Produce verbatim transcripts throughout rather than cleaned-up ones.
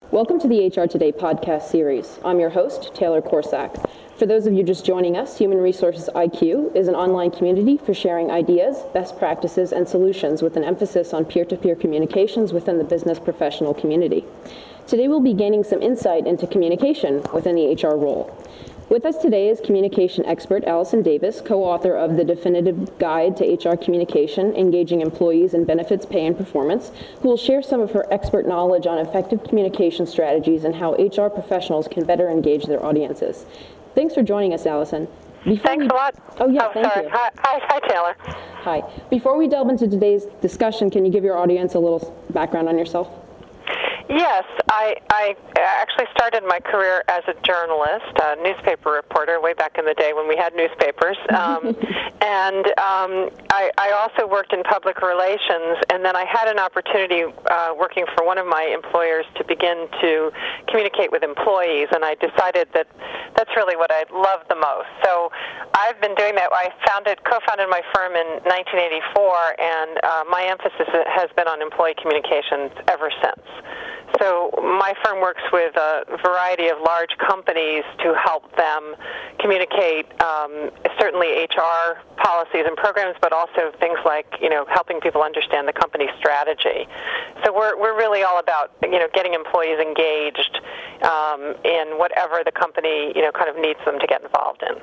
Welcome to the H R Today podcast series. I'm your host, Taylor Korsak. For those of you just joining us, Human Resources I Q is an online community for sharing ideas, best practices, and solutions with an emphasis on peer-to-peer communications within the business professional community. Today we'll be gaining some insight into communication within the H R role. With us today is communication expert Allison Davis, co-author of The Definitive Guide to H R Communication, Engaging Employees in Benefits, Pay, and Performance, who will share some of her expert knowledge on effective communication strategies and how H R professionals can better engage their audiences. Thanks for joining us, Allison. Before Thanks we... a lot. Oh, yeah, oh, thank sorry. you. Hi, hi, hi, Taylor. Hi. Before we delve into today's discussion, can you give your audience a little background on yourself? Yes, I, I actually started my career as a journalist, a newspaper reporter, way back in the day when we had newspapers. Um, and um, I, I also worked in public relations, and then I had an opportunity uh, working for one of my employers to begin to communicate with employees, and I decided that that's really what I love the most. So I've been doing that. I founded, co-founded my firm in nineteen eighty-four, and uh, my emphasis has been on employee communications ever since. So my firm works with a variety of large companies to help them communicate um, certainly H R policies and programs, but also things like, you know, helping people understand the company's strategy. So we're we're really all about, you know, getting employees engaged um, in whatever the company, you know, kind of needs them to get involved in.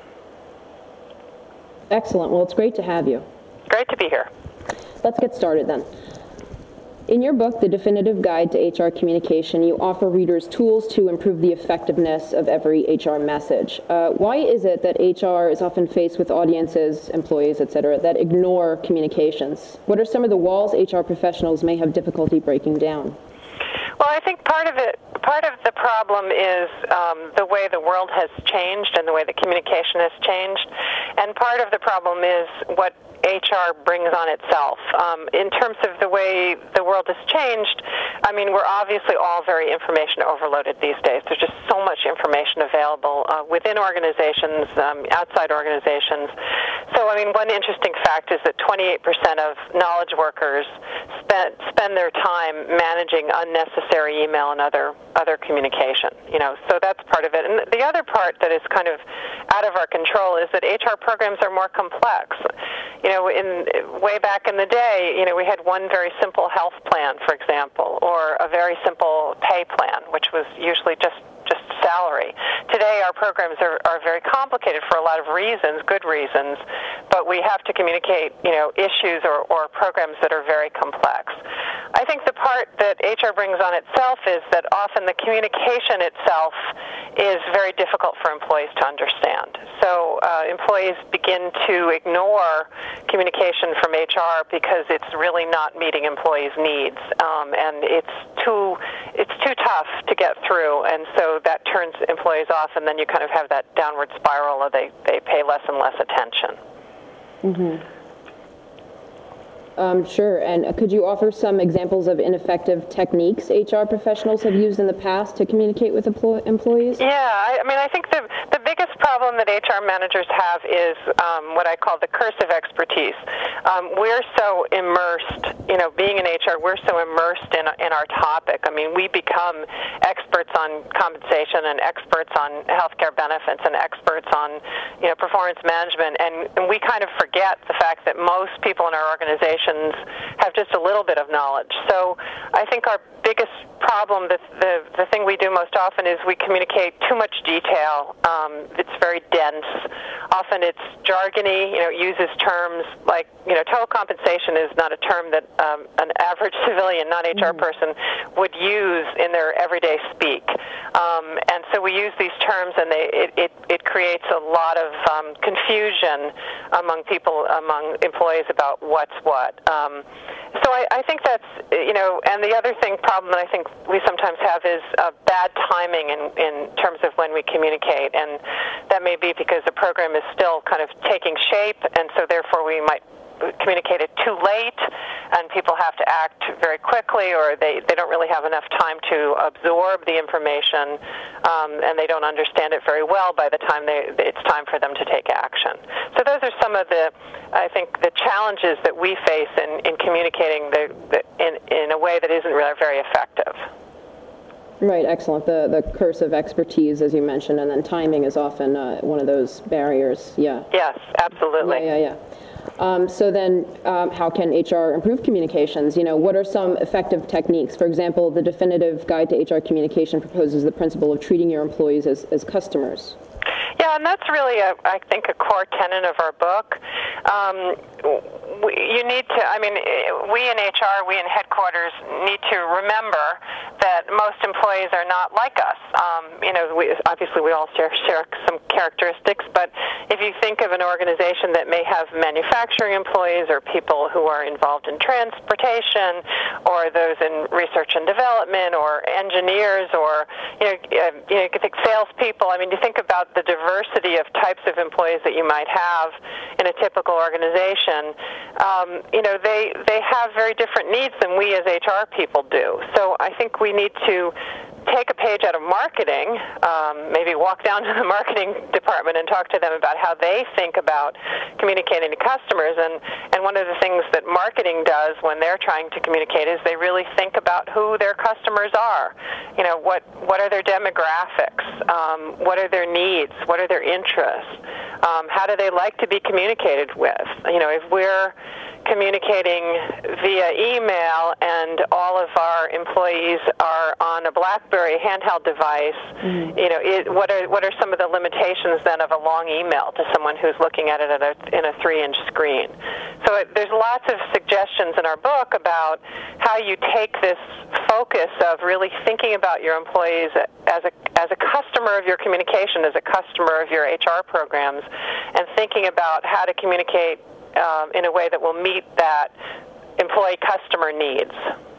Excellent. Well, it's great to have you. Great to be here. Let's get started then. In your book, The Definitive Guide to H R Communication, you offer readers tools to improve the effectiveness of every H R message. Uh, why is it that H R is often faced with audiences, employees, et cetera, that ignore communications? What are some of the walls H R professionals may have difficulty breaking down? Well, I think part of it, part of the problem is um, the way the world has changed and the way that communication has changed, and part of the problem is what H R brings on itself. Um, in terms of the way the world has changed, I mean, we're obviously all very information overloaded these days. There's just so much information available uh, within organizations, um, outside organizations. So, I mean, one interesting fact is that twenty-eight percent of knowledge workers spend, spend their time managing unnecessary email and other other communication. You know, so that's part of it. And the other part that is kind of out of our control is that H R programs are more complex. You know, in way back in the day, you know, we had one very simple health plan, for example, or a very simple pay plan, which was usually just just salary. Today, our programs are, are very complicated for a lot of reasons, good reasons, but we have to communicate, you know, issues or, or programs that are very complex. I think the part that H R brings on itself is that often the communication itself is very difficult for employees to understand. So uh, employees begin to ignore communication from H R because it's really not meeting employees' needs, um, and it's too it's too tough to get through, and so that turns employees off, and then you kind of have that downward spiral of they, they pay less and less attention. Mm-hmm. Um, sure, and uh, could you offer some examples of ineffective techniques H R professionals have used in the past to communicate with employ- employees? Yeah, I, I mean, I think the, the biggest problem that H R managers have is um, what I call the curse of expertise. Um, we're so immersed, you know, being in H R, we're so immersed in, in our topic. I mean, we become experts on compensation and experts on healthcare benefits and experts on, you know, performance management, and, and we kind of forget the fact that most people in our organization have just a little bit of knowledge. So I think our biggest problem, the, the, the thing we do most often is we communicate too much detail. Um, it's very dense. Often it's jargony, you know, it uses terms like, you know, total compensation is not a term that um, an average civilian, non-H R mm-hmm. person would use in their everyday speak. Um, and so we use these terms, and they, it, it, it creates a lot of um, confusion among people, among employees about what's what. Um, so I, I think that's, you know, and the other thing, problem that I think we sometimes have is uh, bad timing in, in terms of when we communicate, and that may be because the program is still kind of taking shape, and so therefore we might communicate it too late, and people have to act very quickly, or they, they don't really have enough time to absorb the information, um, and they don't understand it very well by the time they, it's time for them to take action. So those are some of the, I think, the challenges that we face in, in communicating the, the, in, in a way that isn't really very effective. Right, excellent. The the curse of expertise, as you mentioned, and then timing is often uh, one of those barriers. Yeah. Yes, absolutely. Yeah, yeah, yeah. Um, so then, um, how can H R improve communications? You know, what are some effective techniques? For example, the Definitive Guide to H R Communication proposes the principle of treating your employees as, as customers. Yeah, and that's really, a, I think, a core tenet of our book. Um, we, you need to, I mean, we in H R, we in headquarters need to remember that most employees are not like us. Um, you know, we, obviously we all share, share some characteristics, but if you think of an organization that may have manufacturing employees or people who are involved in transportation or those in research and development or engineers or, you know, uh, you know, you could think salespeople. I mean, you think about the diversity of types of employees that you might have in a typical organization. Um, you know, they they have very different needs than we as H R people do. So I think we need to take a page out of marketing, um, maybe walk down to the marketing department and talk to them about how they think about communicating to customers. And, and one of the things that marketing does when they're trying to communicate is they really think about who their customers are. You know, what, what are their demographics? Um, what are their needs? What are their interests? Um, how do they like to be communicated with? You know, if we're communicating via email and all of our employees are on a BlackBerry handheld device, mm-hmm. you know, it, what are what are some of the limitations then of a long email to someone who's looking at it at a, in a three-inch screen? So it, there's lots of suggestions in our book about how you take this focus of really thinking about your employees as a as a customer of your communication, as a customer of your H R programs, and thinking about how to communicate Um, in a way that will meet that employee customer needs.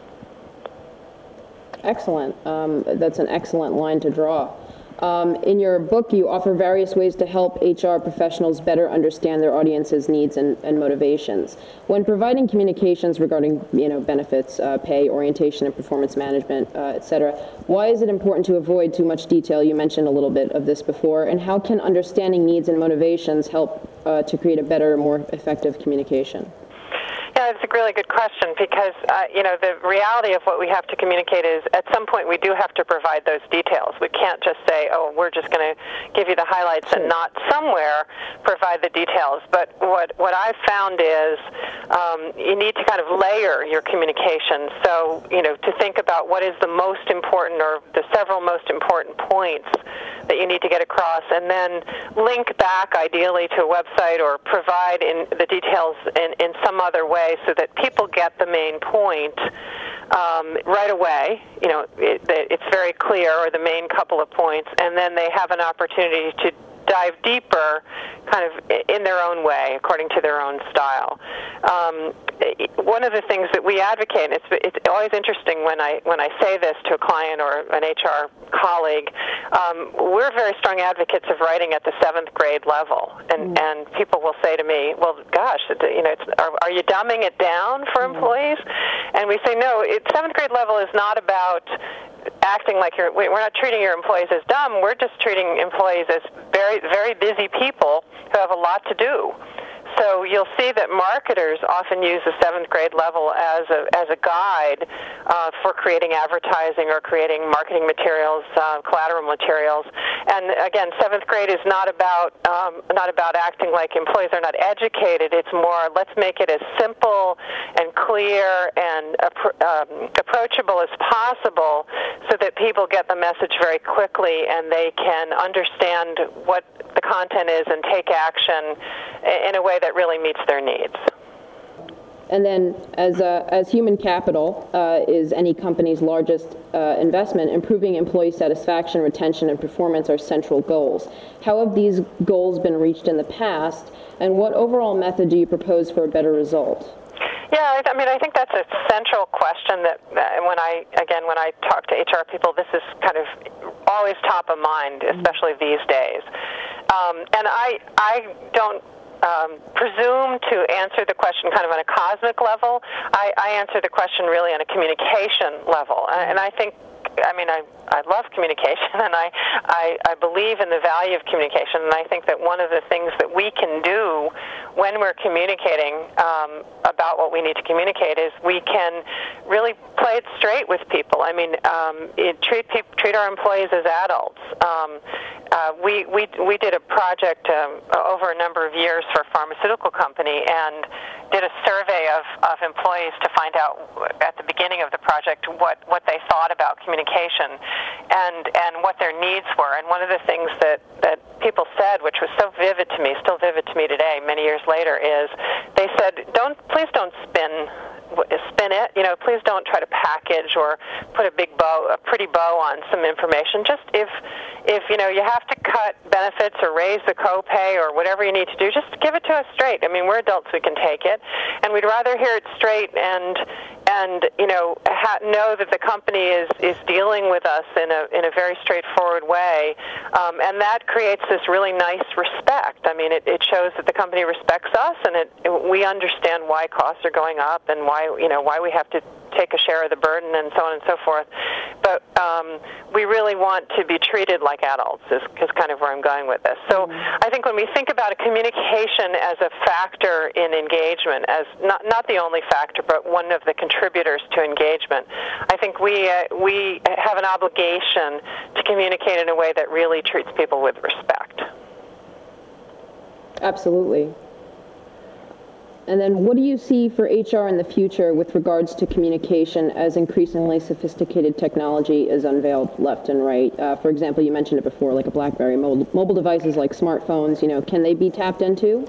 Excellent. Um, that's an excellent line to draw. Um, in your book, you offer various ways to help H R professionals better understand their audience's needs and, and motivations. When providing communications regarding, you know, benefits, uh, pay, orientation, and performance management, uh, et cetera, why is it important to avoid too much detail? You mentioned a little bit of this before. And how can understanding needs and motivations help uh, to create a better, more effective communication? Yeah, it's a really good question because, uh, you know, the reality of what we have to communicate is at some point we do have to provide those details. We can't just say, oh, we're just going to give you the highlights sure. and not somewhere provide the details. But what, what I've found is um, you need to kind of layer your communication. So, you know, to think about what is the most important or the several most important points that you need to get across, and then link back ideally to a website or provide in the details in, in some other way so that people get the main point um, right away. You know, it, it's very clear, or the main couple of points, and then they have an opportunity to dive deeper kind of in their own way, according to their own style. Um, one of the things that we advocate, it's, it's always interesting when I when I say this to a client or an H R colleague, um, we're very strong advocates of writing at the seventh grade level. And, mm. and people will say to me, well, gosh, you know, it's, are, are you dumbing it down for mm. employees? And we say, no, it, seventh grade level is not about acting like you're, we're not treating your employees as dumb. We're just treating employees as very, very busy people who have a lot to do. So you'll see that marketers often use the seventh grade level as a as a guide uh, for creating advertising or creating marketing materials, uh, collateral materials. And again, seventh grade is not about um, not about acting like employees are not educated. It's more, let's make it as simple and clear and appro- um, approachable as possible, so that people get the message very quickly and they can understand what the content is and take action in a way that really meets their needs. And then, as uh, as human capital uh, is any company's largest uh, investment, improving employee satisfaction, retention, and performance are central goals. How have these goals been reached in the past, and what overall method do you propose for a better result? Yeah, I mean, I think that's a central question that uh, when I, again, when I talk to H R people, this is kind of always top of mind, especially these days. Um, and I, I don't Um, presume to answer the question kind of on a cosmic level. I, I answer the question really on a communication level. And I think, I mean, I I love communication, and I, I, I believe in the value of communication, and I think that one of the things that we can do when we're communicating um, about what we need to communicate is we can really play it straight with people. I mean, um, it, treat people, treat our employees as adults. Um, uh, we, we, we did a project um, over a number of years for a pharmaceutical company and did a survey of, of employees to find out at the beginning of the project what, what they thought about communication and, and what their needs were. And one of the things that, that people said, which was so vivid to me, still vivid to me today, many years later, is they said, "Don't please don't spin spin it. You know, please don't try to package or put a big bow, a pretty bow on some information. Just if, if you know, you have to cut benefits or raise the copay or whatever you need to do, just give it to us straight. I mean, we're adults, we can take it, and we'd rather hear it straight and and you know ha- know that the company is is dealing with us in a in a very straightforward way, um, and that creates this really nice respect. I mean, it, it shows that the company respects us, and it, it we understand why costs are going up and why you know why we have to take a share of the burden and so on and so forth. But um, we really want to be treated like adults is, is kind of where I'm going with this. So mm-hmm. I think when we think about a communication as a factor in engagement, as not, not the only factor, but one of the contributors to engagement, I think we, uh, we have an obligation to communicate in a way that really treats people with respect. Absolutely. And then what do you see for H R in the future with regards to communication as increasingly sophisticated technology is unveiled left and right? Uh, for example, you mentioned it before, like a BlackBerry, mobile, mobile devices like smartphones, you know, can they be tapped into?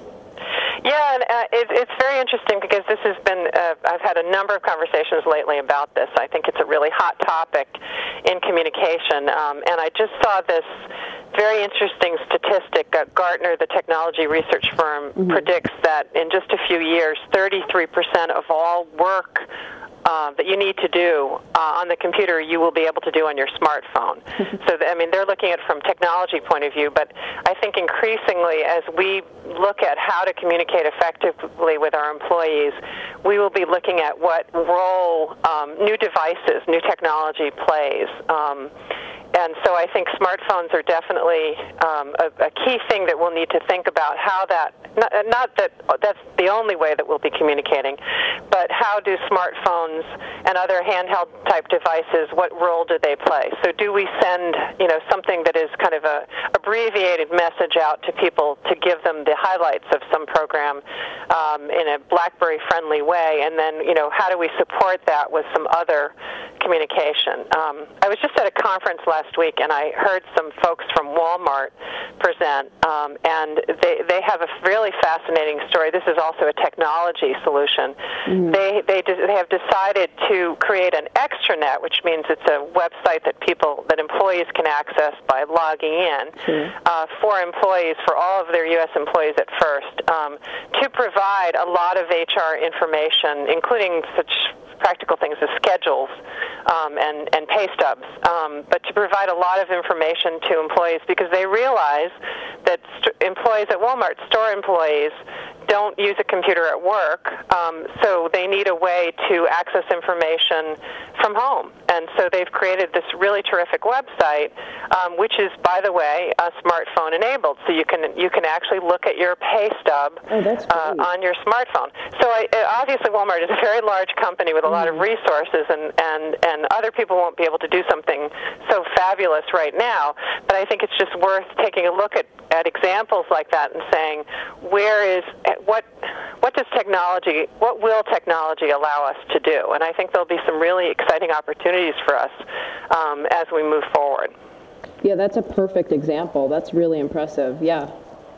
Yeah, and uh, it, it's very interesting because this has been, uh, I've had a number of conversations lately about this. I think it's a really hot topic in communication, um, and I just saw this very interesting statistic. Uh, Gartner, the technology research firm, mm-hmm. predicts that in just a few years, thirty-three percent of all work Uh, that you need to do uh, on the computer, you will be able to do on your smartphone. So, I mean, they're looking at it from technology point of view, but I think increasingly as we look at how to communicate effectively with our employees, we will be looking at what role um, new devices, new technology plays. Um, And so I think smartphones are definitely um, a, a key thing that we'll need to think about how that, not, not that that's the only way that we'll be communicating, but how do smartphones and other handheld type devices, what role do they play? So do we send, you know, something that is kind of a abbreviated message out to people to give them the highlights of some program um, in a BlackBerry-friendly way? And then, you know, how do we support that with some other communication? Um, I was just at a conference last last week, and I heard some folks from Walmart present, um, and they, they have a really fascinating story. This is also a technology solution. Mm-hmm. They, they they have decided to create an extranet, which means it's a website that people, that employees can access by logging in mm-hmm. uh, for employees, for all of their U S employees at first, um, to provide a lot of H R information, including such practical things as schedules um, and, and pay stubs, um, but to provide a lot of information to employees because they realize that st- employees at Walmart, store employees, don't use a computer at work, um, so they need a way to access information from home. And so they've created this really terrific website, um, which is, by the way, uh, smartphone enabled. So you can you can actually look at your pay stub oh, that's uh, on your smartphone. So I, obviously Walmart is a very large company with a lot of resources, and, and, and other people won't be able to do something so fabulous right now. But I think it's just worth taking a look at, at examples like that and saying, where is what what does technology, what will technology allow us to do? And I think there'll be some really exciting opportunities for us um, as we move forward. Yeah, that's a perfect example. That's really impressive. Yeah.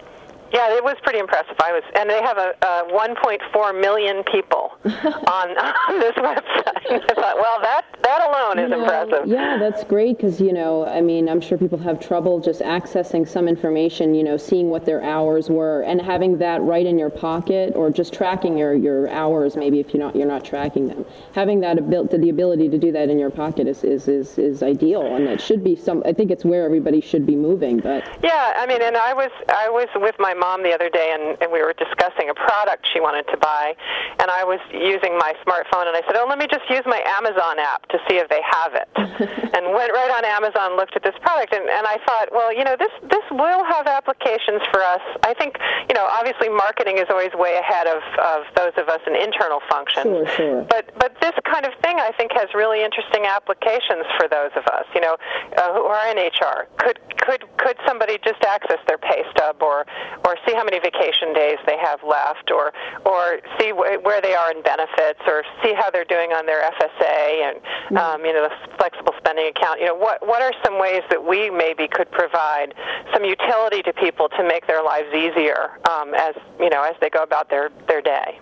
Yeah, it was pretty impressive. I was, and they have a, a one point four million people on, on this website. I thought, well, that that alone is you know, impressive. Yeah, that's great because, you know, I mean, I'm sure people have trouble just accessing some information, you know, seeing what their hours were, and having that right in your pocket, or just tracking your, your hours. Maybe if you're not you're not tracking them, having that abil- the ability to do that in your pocket is is, is is ideal, and it should be some. I think it's where everybody should be moving. But yeah, I mean, and I was I was with my mom the other day, and, and we were discussing a product she wanted to buy, and I was using my smartphone, and I said, oh, let me just use my Amazon app to see if they have it. And went right on Amazon, looked at this product, and, and I thought, well, you know, this, this will have applications for us. I think, you know, obviously marketing is always way ahead of, of those of us in internal functions. Sure, sure. But, but this kind of thing, I think, has really interesting applications for those of us, you know, uh, who are in H R. Could, could, could somebody just access their pay stub, or, or see how many vacation days they have left, or, or see wh- where they are in benefits, or see how they're doing on their F S A and, um, you know, the flexible spending account. You know, what, what are some ways that we maybe could provide some utility to people to make their lives easier um, as, you know, as they go about their, their day?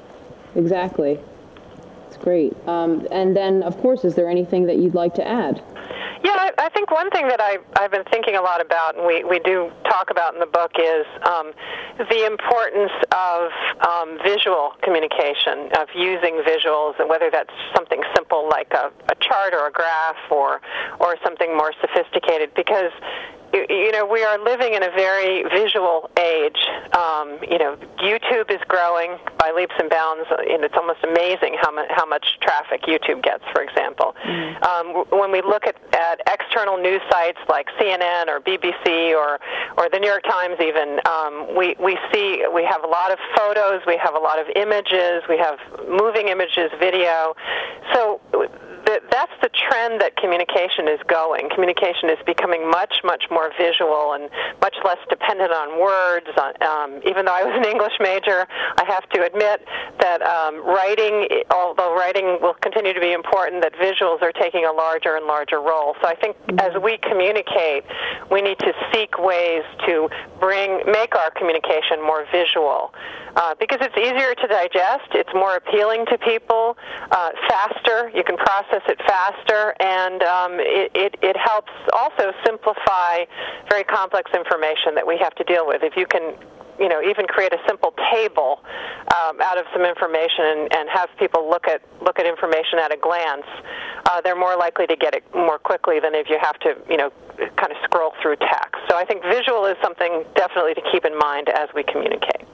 Exactly. It's great. Um, and then, of course, is there anything that you'd like to add? Yeah, I, I think one thing that I, I've been thinking a lot about, and we, we do talk about in the book, is um, the importance of um, visual communication, of using visuals, and whether that's something simple like a, a chart or a graph, or, or something more sophisticated, because you know, we are living in a very visual age. Um, you know, YouTube is growing by leaps and bounds, and it's almost amazing how much, how much traffic YouTube gets, for example. Mm. Um, when we look at, at external news sites like C N N or B B C or, or the New York Times even, um, we, we see we have a lot of photos, we have a lot of images, we have moving images, video. So that's the trend that communication is going. Communication is becoming much, much more visual and much less dependent on words. Um, even though I was an English major, I have to admit that um, writing, although writing will continue to be important, that visuals are taking a larger and larger role. So I think as we communicate, we need to seek ways to bring, make our communication more visual. Uh, because it's easier to digest, it's more appealing to people, uh, faster, you can process it faster, and um, it, it, it helps also simplify very complex information that we have to deal with. If you can, you know, even create a simple table um, out of some information and, and have people look at look at information at a glance, uh, they're more likely to get it more quickly than if you have to, you know, kind of scroll through text. So I think visual is something definitely to keep in mind as we communicate.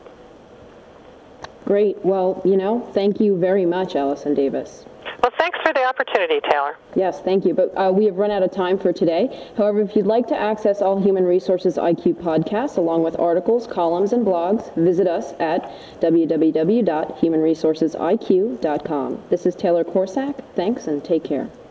Great. Well, you know, thank you very much, Allison Davis. Well, thanks for the opportunity, Taylor. Yes, thank you. But uh, we have run out of time for today. However, if you'd like to access all Human Resources I Q podcasts, along with articles, columns, and blogs, visit us at w w w dot human resources i q dot com. This is Taylor Korsak. Thanks, and take care.